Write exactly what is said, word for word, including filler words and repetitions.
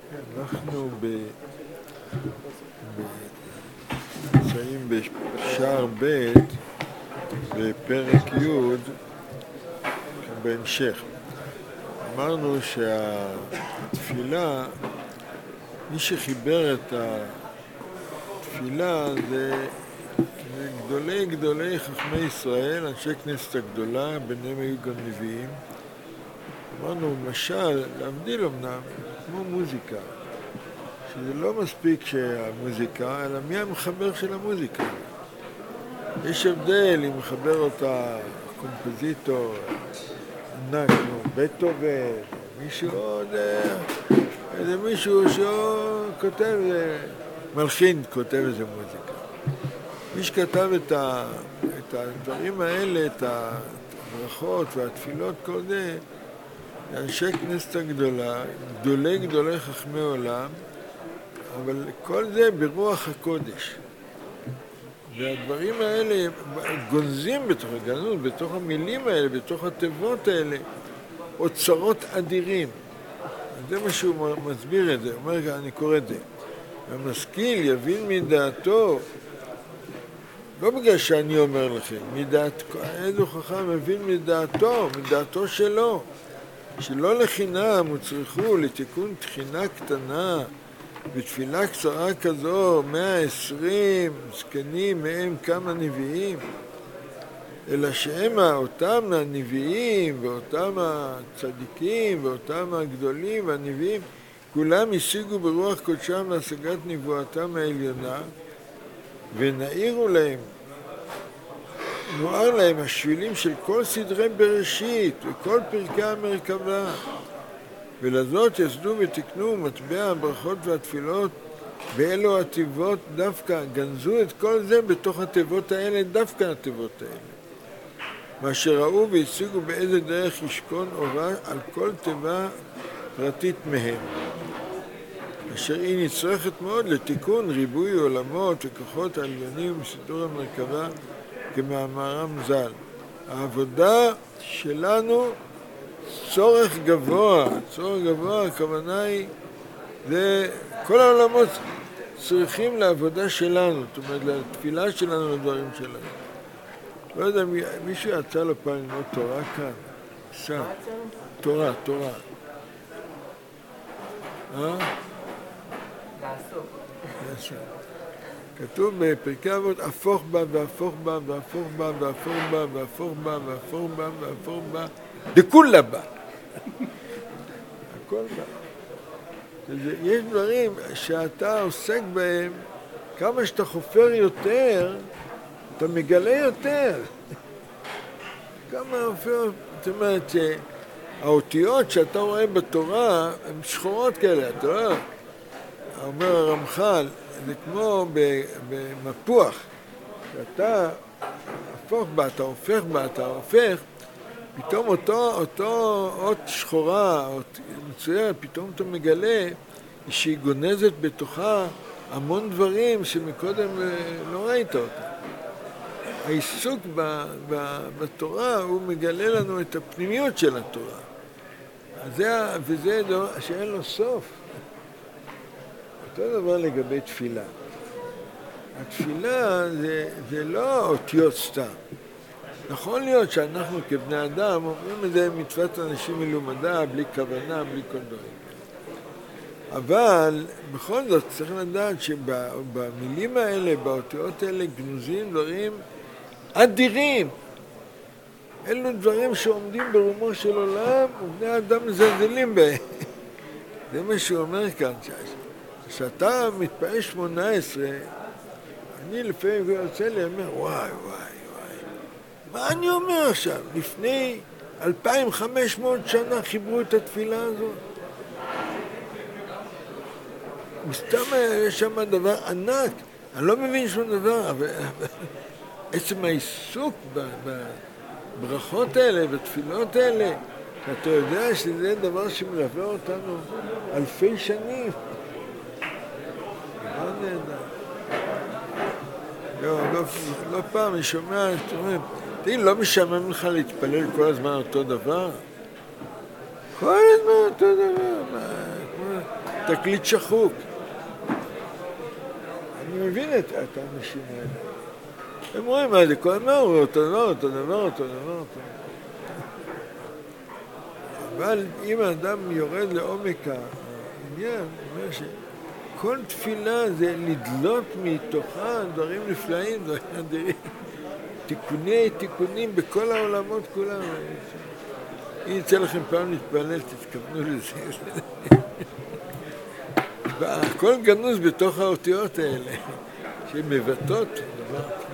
אנחנו נמצאים בשער ב' בפרק י' בהמשך. אמרנו שהתפילה, מי שחיבר את התפילה זה, זה גדולי גדולי חכמי ישראל, אנשי כנסת הגדולה, ביניהם היו גם נביאים. אמרנו, משל, להבדיל אמנם, כמו מוזיקה, שזה לא מספיק שהמוזיקה, אלא מי המחבר של המוזיקה. יש הבדל אם מחבר אותה קומפוזיטור ענק כמו בטהובן, מישהו עוד, איזה מישהו שכותב, מלחין כותב איזה מוזיקה. מי שכתב את, ה, את הדברים האלה, את הברכות והתפילות, כל זה, אנשי כנסת הגדולה, גדולי גדולי חכמי עולם, אבל כל זה ברוח הקודש. והדברים האלה גונזים בתוך הגנות, בתוך המילים האלה, בתוך התיבות האלה, אוצרות אדירים. זה מה שהוא מסביר את זה, הוא אומר, אני קורא את זה. המשכיל יבין מדעתו, לא בגלל שאני אומר לכם, מדעת, איזה חכם מבין מדעתו, מדעתו שלו, שלא לחינם הוצרכו לתיקון תחינה קטנה, בתפילה קצרה כזו, מאה ועשרים זקנים מהם כמה נביאים, אלא שהם אותם הנביאים ואותם הצדיקים ואותם הגדולים והנביאים, כולם השיגו ברוח קודשם להשגת נבואתם העליונה, ונעירו להם, נוער להם השבילים של כל סדרי בראשית וכל פרקי המרכבה. ולזאת יסדו ותקנו מטבע הברכות והתפילות ואלו התיבות דווקא, גנזו את כל זה בתוך התיבות האלה, דווקא התיבות האלה. מה שראו והשיגו באיזה דרך ישכון אורה על כל תיבה פרטית מהם. אשר היא נצרכת מאוד לתיקון ריבוי עולמות וכוחות העליונים וסידור המרכבה כמאמרם ז"ל. העבודה שלנו צורך גבוה, צורך גבוה, הכוונה היא, זה כל העולמות צריכים לעבודה שלנו, זאת אומרת, לתפילה שלנו, לדברים שלנו. לא יודע, מישהו יצא לו פעם ללמוד תורה כאן? שם. תורה, תורה. אה? לעשות. כתוב בפרקי אבות, הפוך בה והפוך בה והפוך בה והפוך בה והפוך בה והפוך בה והפוך בה דכולה בה. הכל בה. יש דברים שאתה עוסק בהם, כמה שאתה חופר יותר, אתה מגלה יותר. כמה חופר, זאת אומרת שהאותיות שאתה רואה בתורה הן שחורות כאלה, אתה רואה? אומר הרמח"ל, זה כמו במפוח, שאתה הפוך בה, אתה הופך בה, אתה הופך, פתאום אותו, אותו אות שחורה, אות מצויר, פתאום אתה מגלה שהיא גונזת בתוכה המון דברים שמקודם לא ראית אותם. העיסוק ב, ב, בתורה הוא מגלה לנו את הפנימיות של התורה. זה, וזה דבר שאין לו סוף. אותו דבר לגבי תפילה. התפילה זה, זה לא אותיות סתם. נכון להיות שאנחנו כבני אדם אומרים את זה מצוות אנשים מלומדה, בלי כוונה, בלי כל דברים. אבל בכל זאת צריך לדעת שבמילים האלה, באותיות האלה, גנוזים דברים אדירים. אלו דברים שעומדים ברומו של עולם, ובני אדם מזלזלים בהם. זה מה שהוא אומר כאן. כשאתה מתפעל שמונה עשרה, אני לפעמים יוצא לי, אומר, וואי, וואי. מה אני אומר עכשיו? לפני אלפיים וחמש מאות שנה חיברו את התפילה הזאת. מסתם יש שם דבר ענק, אני לא מבין שום דבר, אבל עצם העיסוק בברכות האלה, בתפילות האלה, אתה יודע שזה דבר שמלווה אותנו אלפי שנים. לא נהדר. לא, לא, לא פעם אני שומע, אתה אומר, תראי, לא משעמם לך להתפלל כל הזמן אותו דבר? כל הזמן אותו דבר. מה, תקליט שחוק. אני מבין את האנשים האלה. הם רואים מה זה, כל הזמן הוא אותו דבר, אותו דבר, אותו דבר. אבל אם האדם יורד לעומק העניין, הוא אומר שכל תפילה זה לדלות מתוכה דברים נפלאים, דברים אדירים. תיקוני תיקונים בכל העולמות כולם. אם יצא לכם פעם להתפלל, תתכוונו לזה. הכל גנוז בתוך האותיות האלה, שמבטאות דבר.